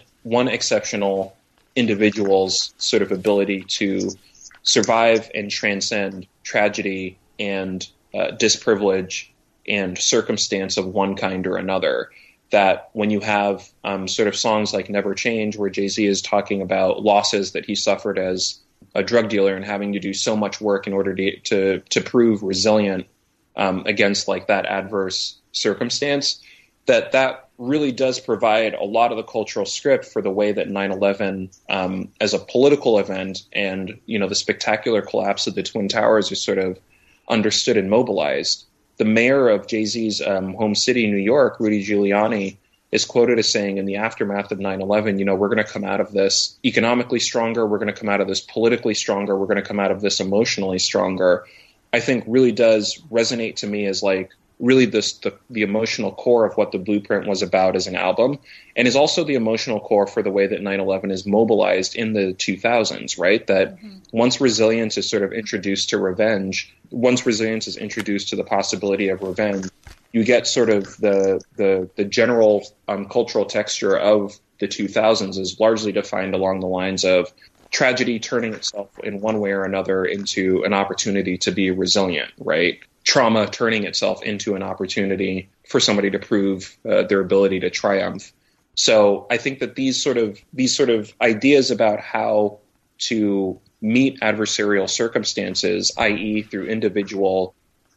individual's sort of ability to survive and transcend tragedy and disprivilege and circumstance of one kind or another. That when you have sort of songs like Never Change, where Jay-Z is talking about losses that he suffered as a drug dealer and having to do so much work in order to prove resilient against like that adverse circumstance, that really does provide a lot of the cultural script for the way that 9/11 as a political event and the spectacular collapse of the Twin Towers is sort of understood and mobilized. The mayor of Jay-Z's home city, New York, Rudy Giuliani, is quoted as saying in the aftermath of 9/11, we're going to come out of this economically stronger. We're going to come out of this politically stronger. We're going to come out of this emotionally stronger. I think really does resonate to me as like really the emotional core of what The Blueprint was about as an album, and is also the emotional core for the way that 9/11 is mobilized in the 2000s, right? That once resilience is sort of introduced to revenge, once resilience is introduced to the possibility of revenge, you get sort of the general cultural texture of the 2000s is largely defined along the lines of tragedy turning itself in one way or another into an opportunity to be resilient, right? Trauma turning itself into an opportunity for somebody to prove their ability to triumph. So I think that these sort of ideas about how to meet adversarial circumstances, i.e. through individual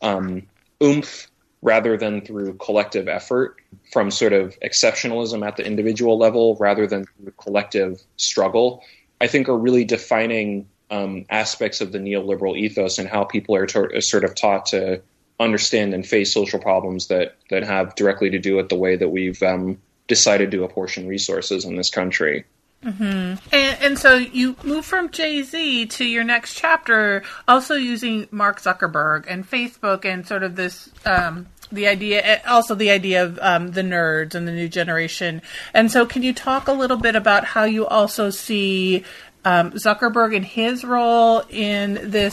oomph rather than through collective effort, from sort of exceptionalism at the individual level rather than through collective struggle, I think are really defining aspects of the neoliberal ethos and how people are sort of taught to understand and face social problems that have directly to do with the way that we've decided to apportion resources in this country. Mm-hmm. And so you move from Jay-Z to your next chapter, also using Mark Zuckerberg and Facebook and sort of this the idea of the nerds and the new generation. And so can you talk a little bit about how you also see Zuckerberg and his role in the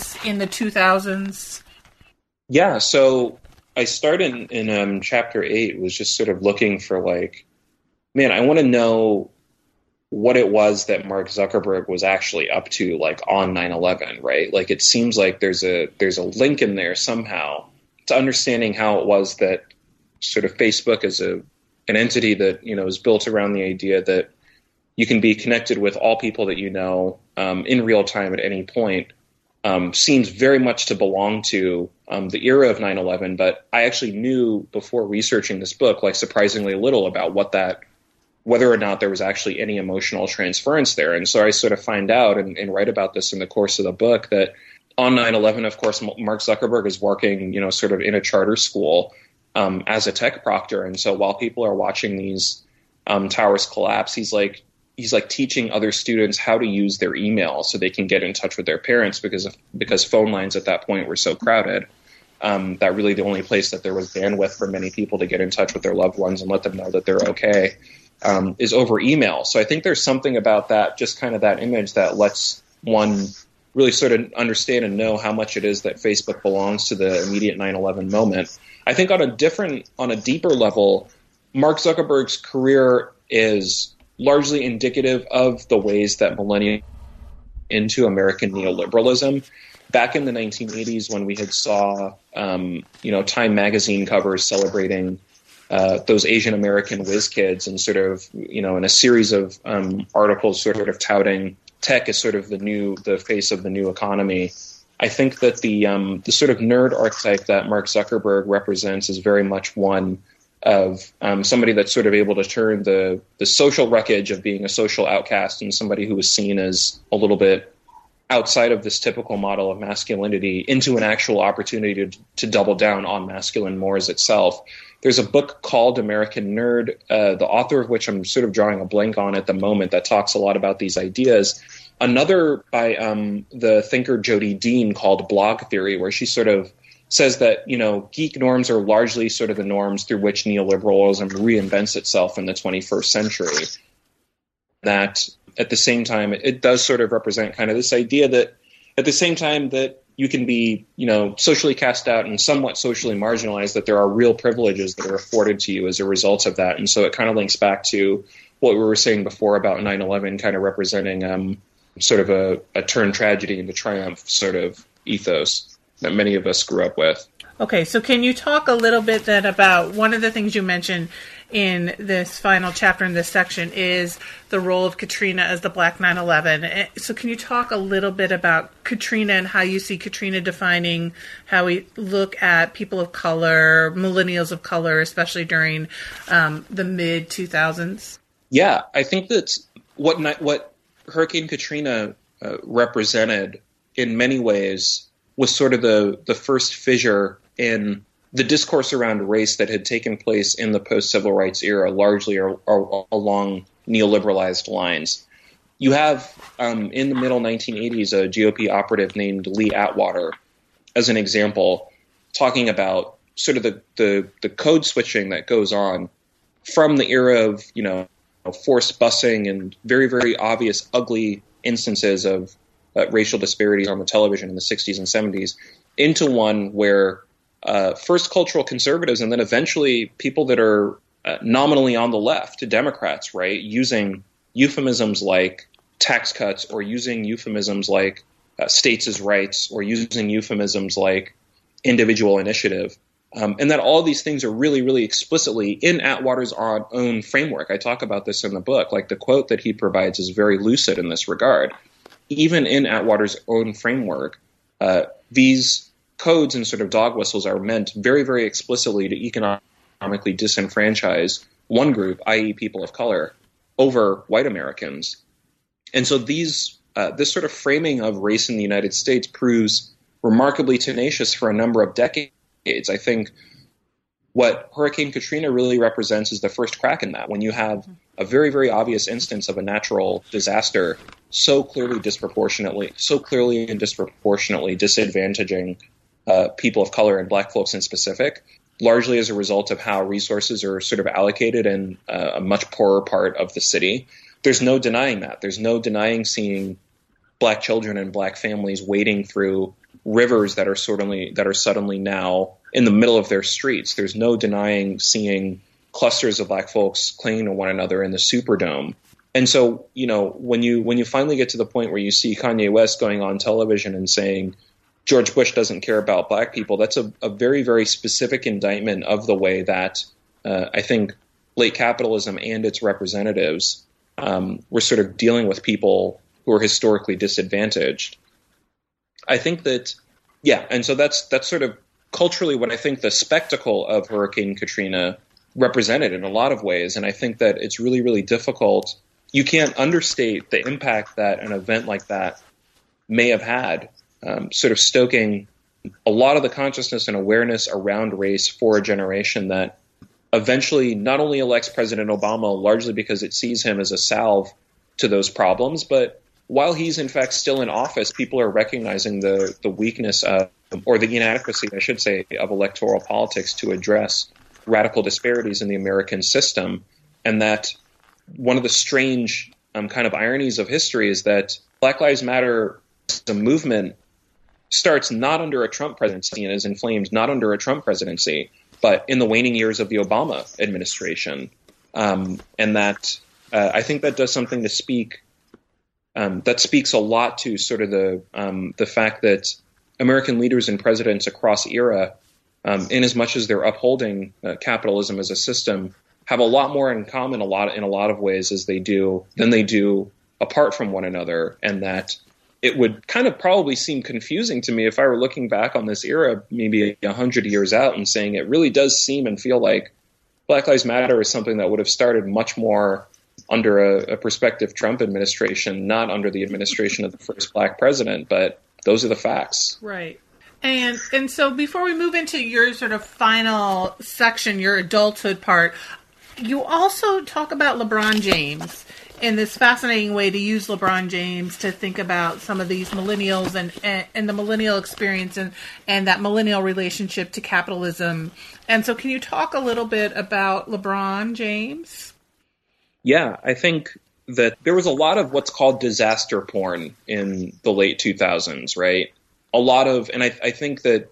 2000s? Yeah, so I started in chapter 8 was just sort of looking for like, man, I want to know what it was that Mark Zuckerberg was actually up to, like on 9/11, right? Like it seems like there's a link in there somehow to understanding how it was that sort of Facebook as an entity that, you know, is built around the idea that you can be connected with all people that you know in real time at any point, seems very much to belong to the era of 9/11. But I actually knew before researching this book, like surprisingly little about whether or not there was actually any emotional transference there. And so I sort of find out and write about this in the course of the book that on 9/11, of course, Mark Zuckerberg is working, you know, sort of in a charter school as a tech proctor. And so while people are watching these towers collapse, he's like teaching other students how to use their email so they can get in touch with their parents because phone lines at that point were so crowded. That really the only place that there was bandwidth for many people to get in touch with their loved ones and let them know that they're okay is over email. So I think there's something about that, just kind of that image that lets one really sort of understand and know how much it is that Facebook belongs to the immediate 9/11 moment. I think on a deeper level, Mark Zuckerberg's career is largely indicative of the ways that millennials into American neoliberalism. Back in the 1980s, when we had saw, Time magazine covers celebrating those Asian American whiz kids, and sort of, you know, in a series of articles, sort of touting tech as sort of the face of the new economy. I think that the sort of nerd archetype that Mark Zuckerberg represents is very much one of somebody that's sort of able to turn the social wreckage of being a social outcast and somebody who was seen as a little bit outside of this typical model of masculinity into an actual opportunity to double down on masculine mores itself. There's a book called American Nerd, the author of which I'm sort of drawing a blank on at the moment, that talks a lot about these ideas. Another by the thinker Jodi Dean called Blog Theory, where she sort of says that, you know, geek norms are largely sort of the norms through which neoliberalism reinvents itself in the 21st century. That at the same time, it does sort of represent kind of this idea that at the same time that you can be, you know, socially cast out and somewhat socially marginalized, that there are real privileges that are afforded to you as a result of that. And so it kind of links back to what we were saying before about 9/11 kind of representing sort of a turn tragedy into triumph sort of ethos that many of us grew up with. Okay, so can you talk a little bit then about one of the things you mentioned in this final chapter in this section is the role of Katrina as the Black 9/11. So can you talk a little bit about Katrina and how you see Katrina defining how we look at people of color, millennials of color, especially during the mid-2000s? Yeah, I think that what Hurricane Katrina represented in many ways was sort of the first fissure in the discourse around race that had taken place in the post-civil rights era, largely along neoliberalized lines. You have, in the middle 1980s, a GOP operative named Lee Atwater, as an example, talking about sort of the code switching that goes on from the era of, you know, forced busing and very, very obvious, ugly instances of racial disparities on the television in the 60s and 70s into one where first cultural conservatives and then eventually people that are nominally on the left, Democrats, right, using euphemisms like tax cuts or using euphemisms like states as rights or using euphemisms like individual initiative. And that all these things are really, really explicitly in Atwater's own framework. I talk about this in the book. Like the quote that he provides is very lucid in this regard. Even in Atwater's own framework, these codes and sort of dog whistles are meant very, very explicitly to economically disenfranchise one group, i.e. people of color, over white Americans. And so this sort of framing of race in the United States proves remarkably tenacious for a number of decades. I think what Hurricane Katrina really represents is the first crack in that, when you have a very, very obvious instance of a natural disaster so clearly and disproportionately disadvantaging people of color and black folks in specific. largely as a result of how resources are sort of allocated in a much poorer part of the city. There's no denying that. There's no denying seeing Black children and Black families wading through rivers that are suddenly now in the middle of their streets. There's no denying seeing clusters of Black folks clinging to one another in the Superdome. And so, when you finally get to the point where you see Kanye West going on television and saying George Bush doesn't care about Black people, that's a very, very specific indictment of the way that I think late capitalism and its representatives were sort of dealing with people who are historically disadvantaged. I think that, and so that's sort of culturally what I think the spectacle of Hurricane Katrina represented in a lot of ways. And I think that it's really, really difficult. You can't understate the impact that an event like that may have had, sort of stoking a lot of the consciousness and awareness around race for a generation that eventually not only elects President Obama largely because it sees him as a salve to those problems, but while he's in fact still in office, people are recognizing the weakness of, or the inadequacy, I should say, of electoral politics to address radical disparities in the American system. And that one of the strange kind of ironies of history is that Black Lives Matter, the movement, starts not under a Trump presidency and is inflamed not under a Trump presidency, but in the waning years of the Obama administration. And that I think that does something to speak. That speaks a lot to sort of the fact that American leaders and presidents across era, in as much as they're upholding capitalism as a system, have a lot more in common in a lot of ways than they do apart from one another, and that it would kind of probably seem confusing to me if I were looking back on this era maybe 100 years out and saying it really does seem and feel like Black Lives Matter is something that would have started much more under a prospective Trump administration, not under the administration of the first Black president. But those are the facts. Right. And so before we move into your sort of final section, your adulthood part, you also talk about LeBron James in this fascinating way to use LeBron James to think about some of these millennials and the millennial experience and that millennial relationship to capitalism. And so can you talk a little bit about LeBron James? Yeah, I think that there was a lot of what's called disaster porn in the late 2000s, right? A lot of, and I think that,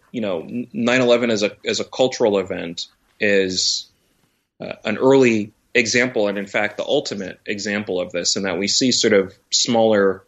9/11 as a cultural event is an early example, and in fact the ultimate example of this, and that we see sort of smaller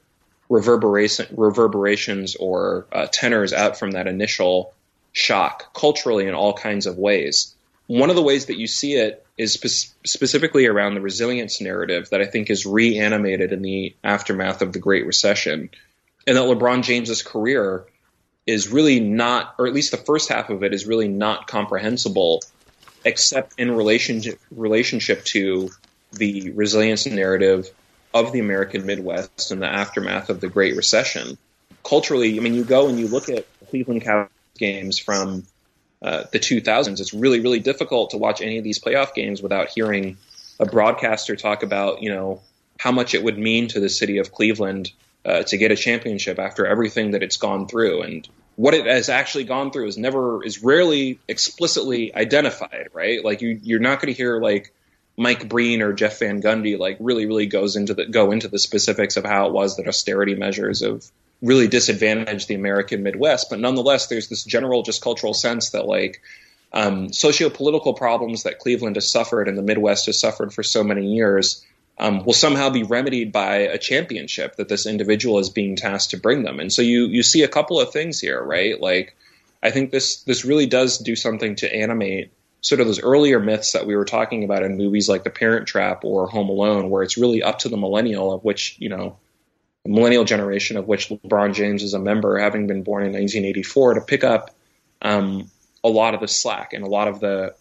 reverberations or tenors out from that initial shock culturally in all kinds of ways. One of the ways that you see it is specifically around the resilience narrative that I think is reanimated in the aftermath of the Great Recession, and that LeBron James's career is really not, or at least the first half of it is really not comprehensible except in relationship to the resilience narrative of the American Midwest in the aftermath of the Great Recession. Culturally, I mean, you go and you look at Cleveland Cavaliers games from the 2000s. It's really, really difficult to watch any of these playoff games without hearing a broadcaster talk about, how much it would mean to the city of Cleveland to get a championship after everything that it's gone through. And what it has actually gone through is rarely explicitly identified, right? Like you're not going to hear like Mike Breen or Jeff Van Gundy like really, really go into the specifics of how it was that austerity measures have really disadvantaged the American Midwest. But nonetheless, there's this general just cultural sense that like socio-political problems that Cleveland has suffered and the Midwest has suffered for so many years will somehow be remedied by a championship that this individual is being tasked to bring them. And so you see a couple of things here, right? Like, I think this really does do something to animate sort of those earlier myths that we were talking about in movies like The Parent Trap or Home Alone, where it's really up to the millennial, of which, the millennial generation of which LeBron James is a member, having been born in 1984, to pick up a lot of the slack and a lot of the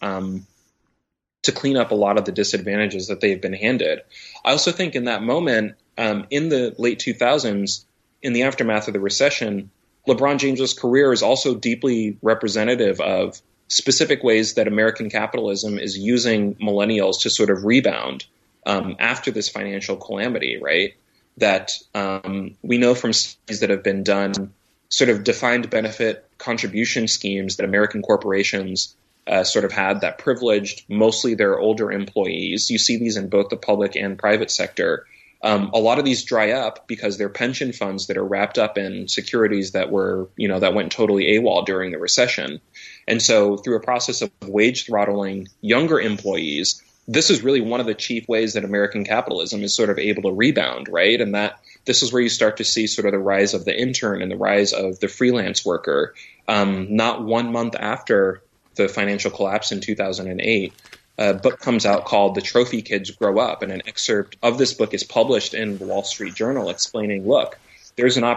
to clean up a lot of the disadvantages that they've been handed. I also think in that moment, in the late 2000s, in the aftermath of the recession, LeBron James's career is also deeply representative of specific ways that American capitalism is using millennials to sort of rebound after this financial calamity, right? That we know from studies that have been done, sort of defined benefit contribution schemes that American corporations sort of had that privileged mostly their older employees. You see these in both the public and private sector. A lot of these dry up because they're pension funds that are wrapped up in securities that were, that went totally AWOL during the recession. And so through a process of wage throttling younger employees, this is really one of the chief ways that American capitalism is sort of able to rebound, right? And that this is where you start to see sort of the rise of the intern and the rise of the freelance worker. Not 1 month after the financial collapse in 2008, a book comes out called The Trophy Kids Grow Up, and an excerpt of this book is published in the Wall Street Journal explaining, look, there's a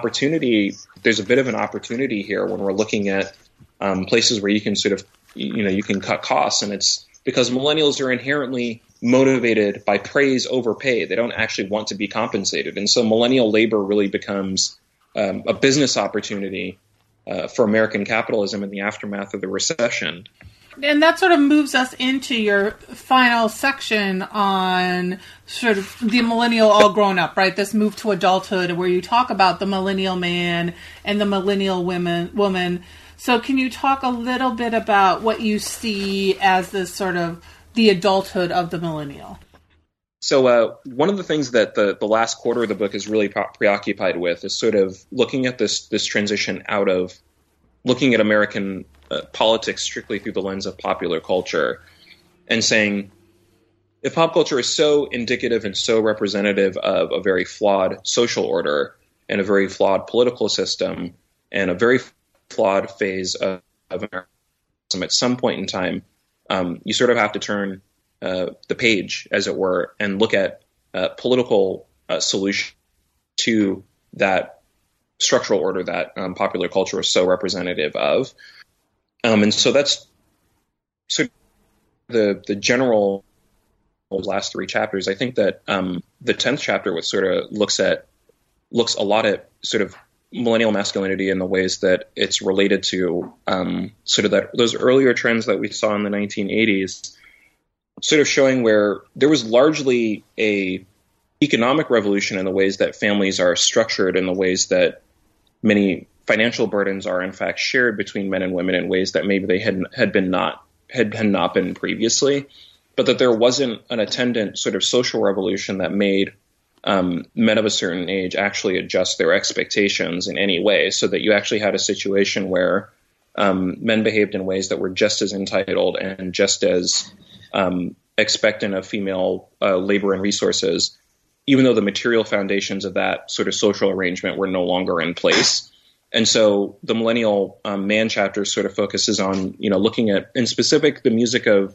bit of an opportunity here when we're looking at places where you can sort of, you can cut costs, and it's because millennials are inherently motivated by praise over pay. They don't actually want to be compensated. And so millennial labor really becomes a business opportunity for American capitalism in the aftermath of the recession. And that sort of moves us into your final section on sort of the millennial all grown up, right? This move to adulthood where you talk about the millennial man and the millennial woman. So can you talk a little bit about what you see as this sort of the adulthood of the millennial? So one of the things that the last quarter of the book is really preoccupied with is sort of looking at this transition out of looking at American politics strictly through the lens of popular culture and saying, if pop culture is so indicative and so representative of a very flawed social order and a very flawed political system and a very flawed phase of Americanism, at some point in time, you sort of have to turn the page, as it were, and look at political solution to that structural order that popular culture is so representative of. And so that's sort of the general last three chapters. I think that the 10th chapter, which sort of looks a lot at sort of millennial masculinity in the ways that it's related to sort of those earlier trends that we saw in the 1980s, sort of showing where there was largely a economic revolution in the ways that families are structured, in the ways that many financial burdens are in fact shared between men and women in ways that maybe they had not been previously, but that there wasn't an attendant sort of social revolution that made men of a certain age actually adjust their expectations in any way, so that you actually had a situation where men behaved in ways that were just as entitled and just as expectant of female labor and resources, even though the material foundations of that sort of social arrangement were no longer in place. And so the millennial man chapter sort of focuses on, looking at, in specific, the music of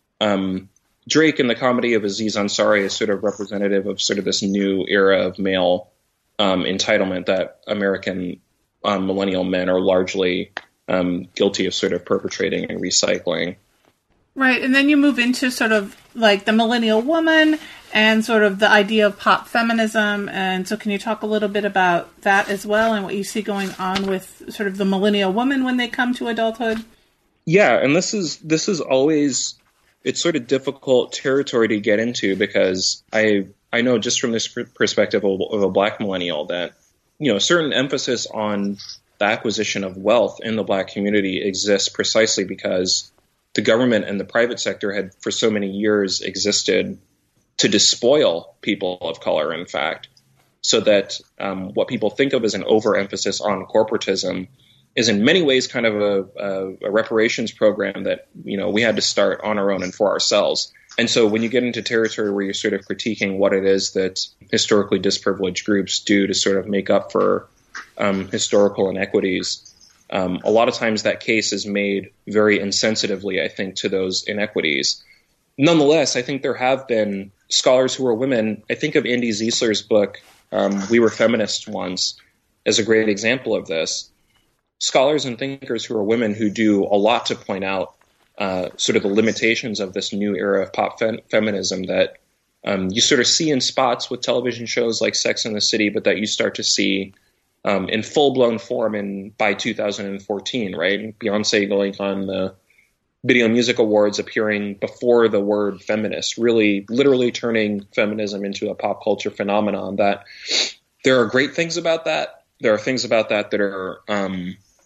Drake and the comedy of Aziz Ansari is sort of representative of sort of this new era of male entitlement that American millennial men are largely guilty of sort of perpetrating and recycling. Right, and then you move into sort of like the millennial woman and sort of the idea of pop feminism. And so can you talk a little bit about that as well and what you see going on with sort of the millennial woman when they come to adulthood? Yeah, and this is always, it's sort of difficult territory to get into, because I know just from this perspective of a Black millennial that, a certain emphasis on the acquisition of wealth in the Black community exists precisely because the government and the private sector had for so many years existed to despoil people of color, in fact, so that what people think of as an overemphasis on corporatism is in many ways kind of a reparations program that, we had to start on our own and for ourselves. And so when you get into territory where you're sort of critiquing what it is that historically disprivileged groups do to sort of make up for historical inequities, a lot of times that case is made very insensitively, I think, to those inequities. Nonetheless, I think there have been scholars who are women. I think of Andy Ziesler's book, We Were Feminists Once, as a great example of this. Scholars and thinkers who are women who do a lot to point out sort of the limitations of this new era of pop feminism that you sort of see in spots with television shows like Sex and the City, but that you start to see in full-blown form by 2014, right? And Beyonce going on the Video Music Awards, appearing before the word feminist, really literally turning feminism into a pop culture phenomenon. That there are great things about that. There are things about that that are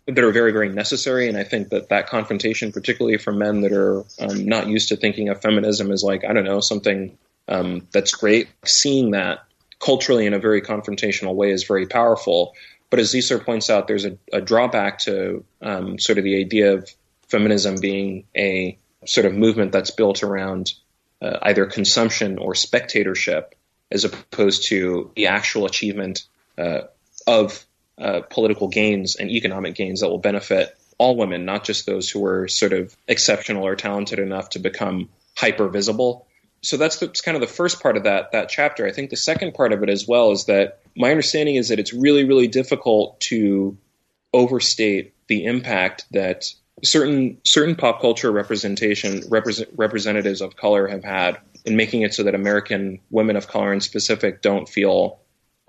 that are very, very necessary. And I think that confrontation, particularly for men that are not used to thinking of feminism as like, I don't know, something that's great, seeing that culturally in a very confrontational way is very powerful. But as Zisser points out, there's a drawback to sort of the idea of feminism being a sort of movement that's built around either consumption or spectatorship, as opposed to the actual achievement of political gains and economic gains that will benefit all women, not just those who are sort of exceptional or talented enough to become hyper visible. So that's kind of the first part of that chapter. I think the second part of it as well is that my understanding is that it's really, really difficult to overstate the impact that certain pop culture representatives of color have had in making it so that American women of color in specific don't feel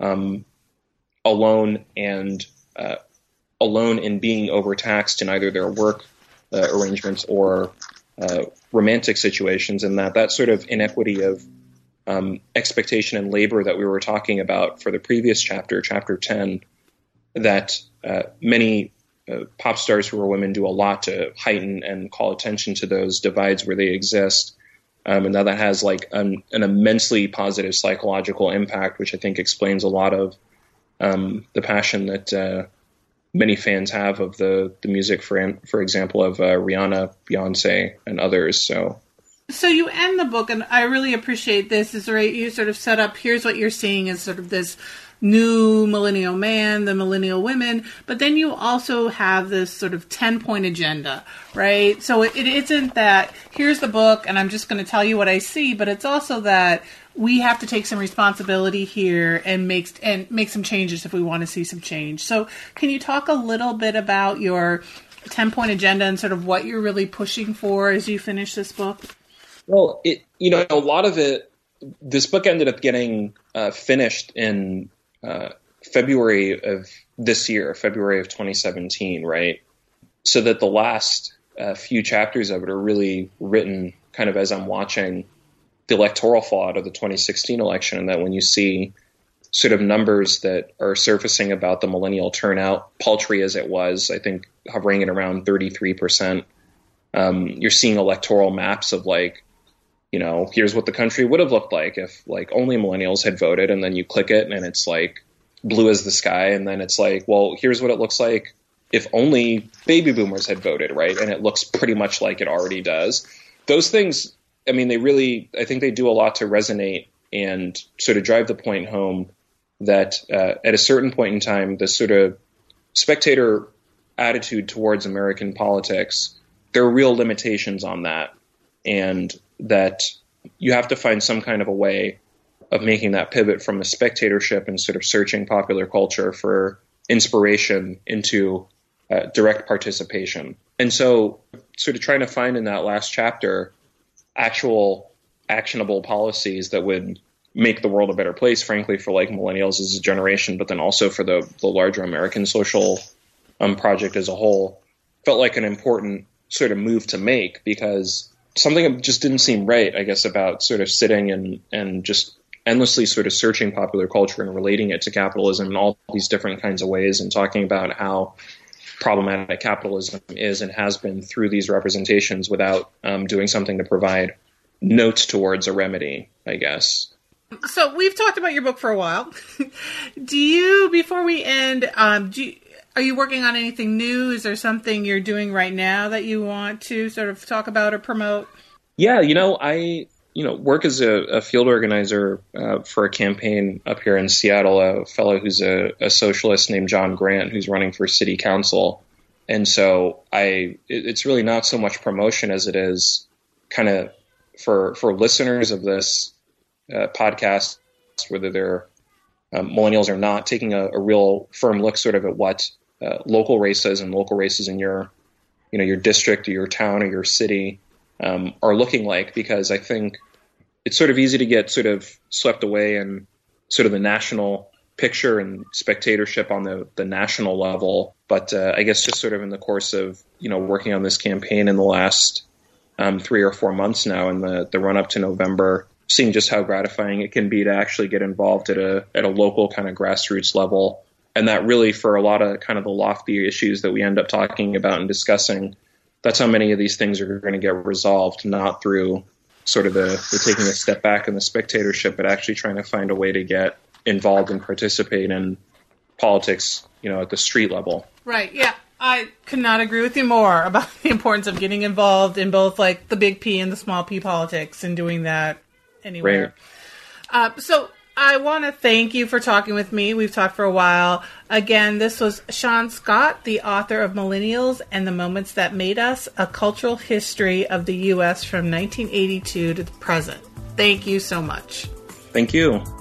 alone in being overtaxed in either their work arrangements or romantic situations, and that sort of inequity of expectation and labor that we were talking about for the previous chapter 10, that many pop stars who are women do a lot to heighten and call attention to those divides where they exist. And that has like an immensely positive psychological impact, which I think explains a lot of the passion that many fans have of the music, for example, of Rihanna, Beyonce, and others. So you end the book, and I really appreciate this, is right, you sort of set up, here's what you're seeing as sort of this new millennial man, the millennial women, but then you also have this sort of 10-point agenda, right? So it isn't that, here's the book, and I'm just going to tell you what I see, but it's also that we have to take some responsibility here and make some changes if we want to see some change. So can you talk a little bit about your 10-point agenda and sort of what you're really pushing for as you finish this book? Well, a lot of it, this book ended up getting finished in February of this year, February of 2017, right? So that the last few chapters of it are really written kind of as I'm watching the electoral fallout of the 2016 election, and that when you see sort of numbers that are surfacing about the millennial turnout, paltry as it was, I think hovering at around 33%, you're seeing electoral maps of like, here's what the country would have looked like if like only millennials had voted, and then you click it and it's like blue as the sky, and then it's like, well, here's what it looks like if only baby boomers had voted, right? And it looks pretty much like it already does. Those things, I mean, I think they do a lot to resonate and sort of drive the point home that at a certain point in time, the sort of spectator attitude towards American politics, there are real limitations on that, and that you have to find some kind of a way of making that pivot from a spectatorship and sort of searching popular culture for inspiration into direct participation. And so sort of trying to find in that last chapter actual actionable policies that would make the world a better place, frankly, for like millennials as a generation, but then also for the larger American social project as a whole, felt like an important sort of move to make, because something just didn't seem right, I guess, about sort of sitting and just endlessly sort of searching popular culture and relating it to capitalism in all these different kinds of ways, and talking about how problematic capitalism is and has been through these representations without doing something to provide notes towards a remedy, I guess. So we've talked about your book for a while. Before we end, are you working on anything new? Is there something you're doing right now that you want to sort of talk about or promote? Yeah, I work as a field organizer for a campaign up here in Seattle, a fellow who's a socialist named John Grant, who's running for city council. And so it's really not so much promotion as it is kind of for listeners of this podcast, whether they're millennials or not, taking a real firm look sort of at what local races and local races in your district or your town or your city are looking like, because I think it's sort of easy to get sort of swept away in sort of the national picture and spectatorship on the national level. But I guess just sort of in the course of, working on this campaign in the last 3 or 4 months now, in the run up to November, seeing just how gratifying it can be to actually get involved at a local kind of grassroots level And that really, for a lot of kind of the lofty issues that we end up talking about and discussing, that's how many of these things are going to get resolved, not through sort of the taking a step back in the spectatorship, but actually trying to find a way to get involved and participate in politics, at the street level. Right. Yeah. I could not agree with you more about the importance of getting involved in both like the big P and the small P politics and doing that anywhere. Right. So I want to thank you for talking with me. We've talked for a while. Again, this was Sean Scott, the author of Millennials and the Moments That Made Us, A Cultural History of the U.S. from 1982 to the present. Thank you so much. Thank you.